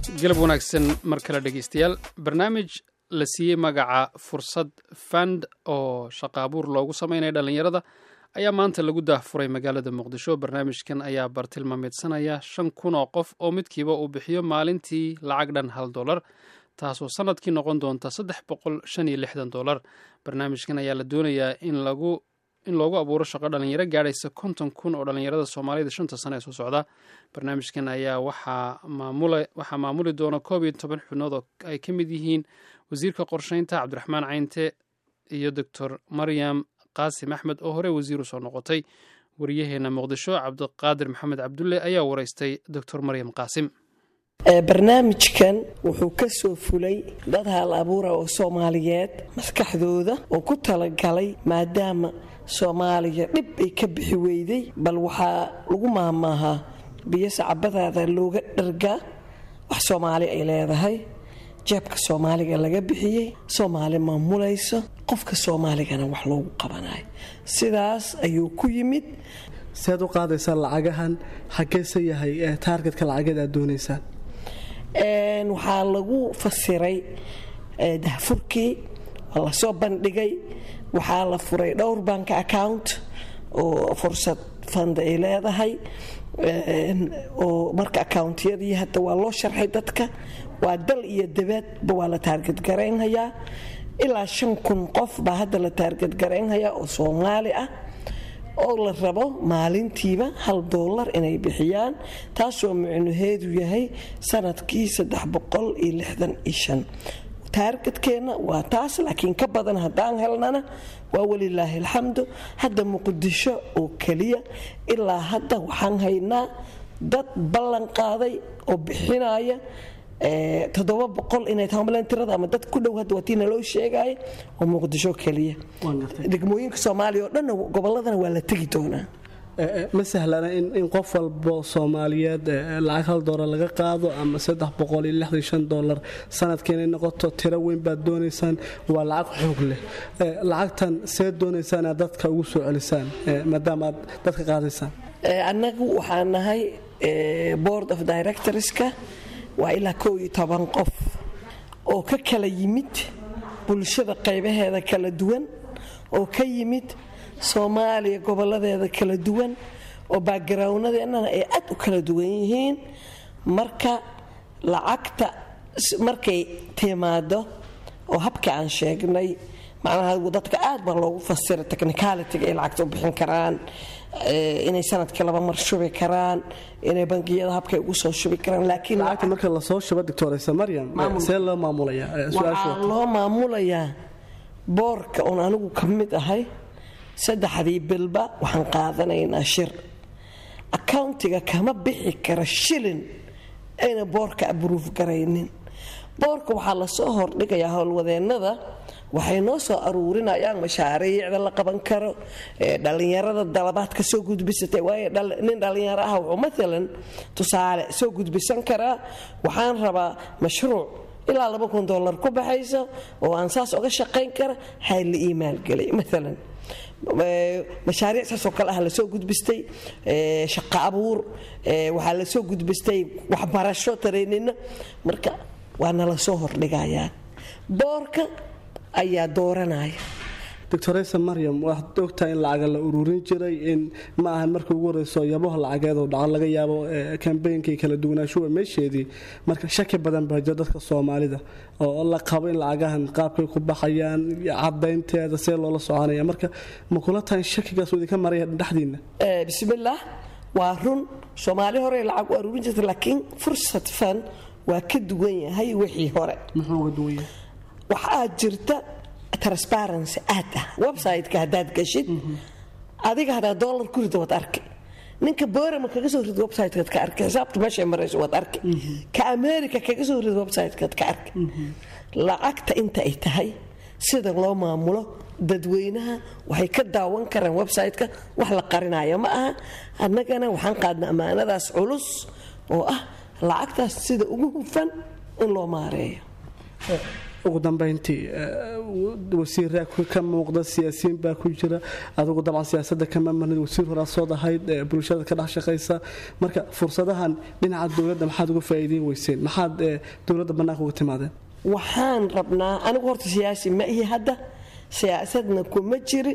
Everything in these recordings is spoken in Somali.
galab wanaagsan mar kale dhegeystayaal barnaamij la siiyey magaca fursad fund oo shaqo abuur loogu sameynaya dhallinyarada ayaa maanta lagu daahfuray magaalada muqdisho. barnaamijkan ayaa bartilmaameedsanaya 5,000 oo qof oo midkiiba uu bixiyo maalintii lacag dhan $1, taasoo sanadkii noqon doonta $365. barnaamijkan ayaa la doonayaa in loogu abuuro shaqo dhalinyaro gaadhaysa 50,000 oo dhalinyarada Soomaalida 5 sano ee soo socda. barnaamijkan ayaa waxaa maamuli doona 12 xubnood oo ay ka mid yihiin wasiirka qorsheynta Cabdiraxmaan Caynte iyo Dr. Maryam Qaasim Axmed oo hore wasiir u soo noqotay. wariyaheena Muqdisho Cabdiqaadir Maxamed Cabdulle ayaa wareystay Dr. Maryam Qaasim. barnaamijkan wuxuu ka soo fulay dad hal abuura oo Soomaaliyeed maskaxdooda oo ku talagalay maadaama Soomaaliya dhib ay ka bixi weyday bal waxaa lagu maamaahaa biyo sacabadaada looga dhargaa wax Soomaali ay leedahay jeebka Soomaaliga laga bixiyay Soomaali maamulayso qofka Soomaaligana wax loogu qabanayo sidaas ayuu ku yimid. seed u qaadaysaa lacagahan xageesa yahay targetka lacageed aad doonaysaan? waxaa lagu fasiray dahfurkii la soo bandhigay waxaa la furay dhowr bank account oo fursad fund ay leedahay oo marka accountiyadii hadda waa loo sharxay dadka waa dal iyo dibadba waa la target garaynhayaa ilaa 5,000 qof baa hadda la target garaynhayaa oo Soomaali ah oo la rabo maalintiiba $1 inay bixiyaan taasoo micnaheedu yahay sanadkii 365. taargetkeena waa taas laakiin ka badan haddaan helnana waa walilaahi alxamdu. hadda Muqdisho oo kaliya ilaa hadda waxaan haynaa dad ballan qaaday oo bixinaya 700 inay tahay tirada ama dad ku dhow hadda watina loo sheegay oo Muqdisho kaliya. degmooyinka Soomaaliya oo dhan goboladana waa la tagi doonaa. ma sahlana in qof walba Soomaaliyeed lacag $1 laga qaado ama $365 sanadkii inay noqoto tiro weyn baad doonaysaan waa lacag xoog leh. lacagtan see doonaysaan aad dadka ugu soo celisaan maadaama aad dadka qaadaysaan? annagu waxaan nahay board of directorska waa ilaa 11 qof oo ka kala yimid bulshada qaybaheeda kala duwan oo ka yimid Soomaaliya goboladeeda kala duwan oo backgroundnadeena ay aad u kala duwan yihiin. marka lacagta markay timaado oo habka aan sheegnay macnaha dadka aad baa loogu fasiray technicality ay lacagta u bixin karaan inay sanadkii 2 mar shubi karaan inay bangiyada habkay ugu soo shubi karaan laakiin lacagta marka la soo shubo Dr. Maryam see loo maamulayaa? su'aashu loo maamulayaa boorka oo anigu ka mid ahay 3 bilba waxaan qaadanaynaa shir accountiga kama bixi kara shilin ayna boorka approve garaynin. boorka waxaa la soo hordhigayaa howlwadeennada waxay noo soo aruurinayaan mashaariicda la qaban karo dhalinyarada dalabaad ka soo gudbisatay waayo nin dhalinyaro ah oo maalan tusaale soo gudbisan karaa waxaan rabaa mashruuc ilaa $2,000 ku baxayso oo aan saas uga shaqayn kara hay la email galay maalan mashaariic saasoo kale ah la soo gudbistay shaqo abuur waxaa la soo gudbistay waxbarasho tareenina marka waana la soo hordhigayaa boorka ayaa dooranaya. Dr. Maryam waxaad ogtahay in lacag la ururin jiray in ma ahan markii ugu horeyso yabaha lacageed oo dhacan laga yaabo campaign-kii kala duwanaanshuhu meesheedii marka shaki badan baa jira dadka Soomaalida oo la qabo in lacagahan qaabkay ku baxayaan cadaynteeda see loola soconaya marka ma kula tahay shakigaas uu ka maray dhaxdiina? bismillaah waa run Soomaali hore lacag u ururin jirtay laakiin fursad fan waa ka duwan yahay wixii hore. muxuu ka duwan yahay? waxaa jirta transparency website-ka hadaad gashid adiga hadaa $1 ku rido waad arki ninka boorama kaga soo rido website-kaad ka arki xisaabta meeshay marayso waad arki ka America kaga soo rido website-kaad ka arki lacagta inta ay tahay sida loo maamulo dadweynaha waxay ka daawan karaan website-ka wax la qarinayo ma aha. annagana waxaan qaadnaa amaanadaas culus oo ah lacagtaas sida ugu hufan in loo maareeyo. ugu dambeyntii wasiiraa ka muuqda siyaasiyiin baa ku jira adigu dabcan siyaasadda kama marnid wasiir horaa soo dahayd bulshada ka dhex shaqaysa marka fursadahan dhinaca dowladda maxaad uga faa'iideyn weyseen maxaad dowladda bannaanka uga timaadeen waxaan rabnaa anigu horta siyaasi ma ihi hadda siyaasadna kuma jiri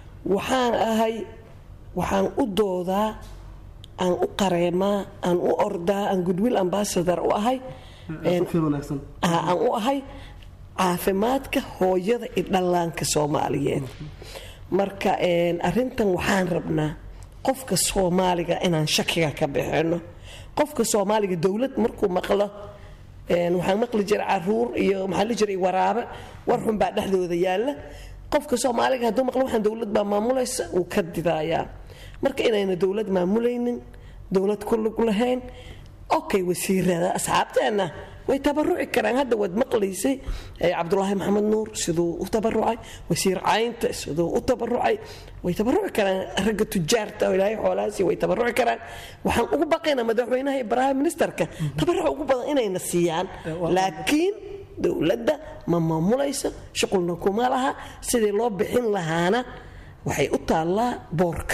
waxaan u doodaa aan u qareemaa aan u ordaa aan goodwill ambassador u ahay aan u ahay caafimaadka hooyada iyo dhallaanka soomaaliyeed marka arintan waxaan rabnaa qofka soomaaliga inaan shakiga ka bixino qofka soomaaliga dowlad markuu maqlo waxaan maqli jiray caruur iyo maxaa la jiray waraabe war xun baa dhexdooda yaalla qofka soomaaliga hadduu maqlo waxaan dowlad baa maamulaysa uu ka didaayaa marka inayna dowlad maamulaynin dowlad ku lug lahayn okay wasiirada asxaabteena way tabaruci karaan hadda waad maqlaysay cabdulaahi maxamed nuur siduu u tabarucay wasiir caynta siduu u tabarucay way tabaruci karaan ragga tujaarta oo ilaahay xoolahaasi way tabaruci karaan waxaan ugu baqaynaa madaxweynaha iyo prime ministerka tabaruc ugu badan inayna siiyaan laakiin dowladda ma maamulayso shuqulna kuma laha sidii loo bixin lahaana waxay u taallaa boorka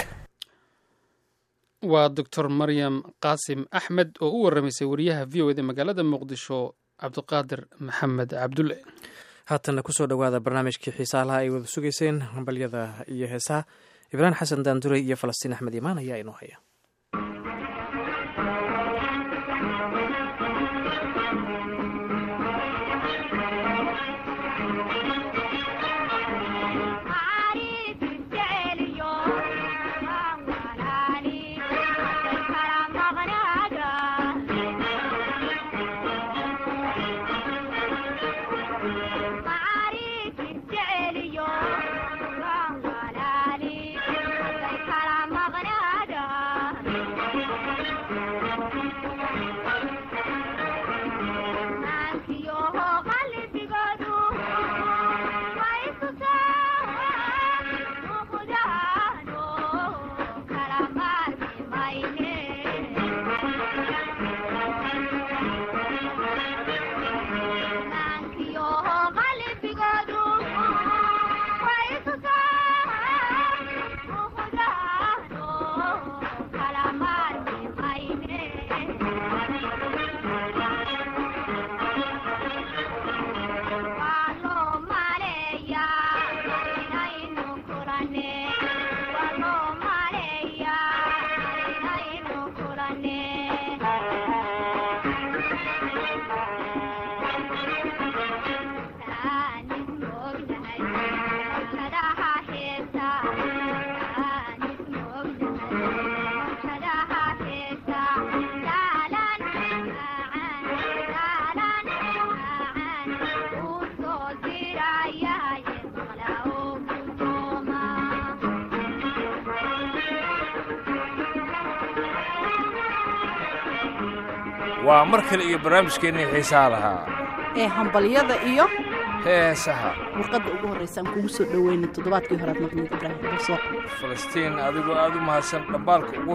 waa doctor maryam qaasim axmed oo u warramaysay wariyaha v o eda magaalada muqdisho cabdiqaadir maxamed cabdulle haatanna kusoo dhowaada barnaamijkii xiisaalaha ay wada sugayseen hambalyada iyo heesaha ibraahim xasan daanduray iyo falastiin axmed imaan ayaa inoo haya waa mar kale iyo barnaamijkeennii xiisaha lahaa ee hambalyada iyo heesaha warqadda ugu horreysaan kugu soo dhoweyna toddobaadkii horead maqnid ibraahim basooq falastiin adigoo aad u mahadsan dhambaalka ugu